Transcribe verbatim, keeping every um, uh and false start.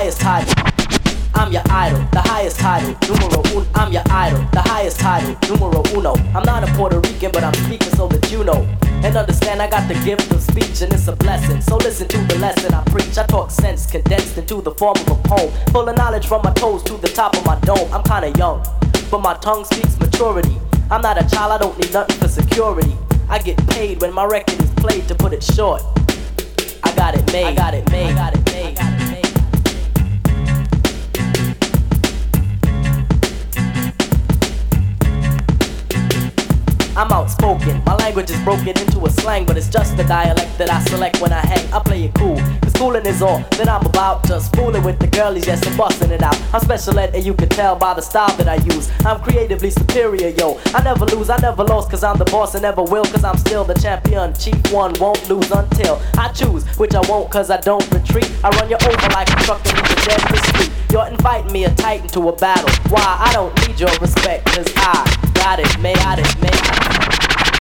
highest title. I'm your idol, the highest title, numero uno. I'm your idol, the highest title, numero uno. I'm not a Puerto Rican, but I'm speaking so that you know. And understand I got the gift of speech and it's a blessing. So listen to the lesson I preach. I talk sense condensed into the form of a poem. Full of knowledge from my toes to the top of my dome. I'm kinda young, but my tongue speaks maturity. I'm not a child, I don't need nothing for security. I get paid when my record is played, to put it short. I got it made, I got it made, I got it made, I got it made. I'm outspoken, my language is broken into a slang, but it's just the dialect that I select when I hang. I play it cool, cause coolin' is all that I'm about. Just fooling with the girlies, yes, I'm bustin' it out. I'm special ed and you can tell by the style that I use. I'm creatively superior, yo. I never lose, I never lost, cause I'm the boss and never will, cause I'm still the champion. Chief one won't lose until I choose, which I won't cause I don't retreat. I run you over like a truck into the dead street. You're inviting me a titan to a battle. Why? I don't need your respect, cause I got it made, got it made.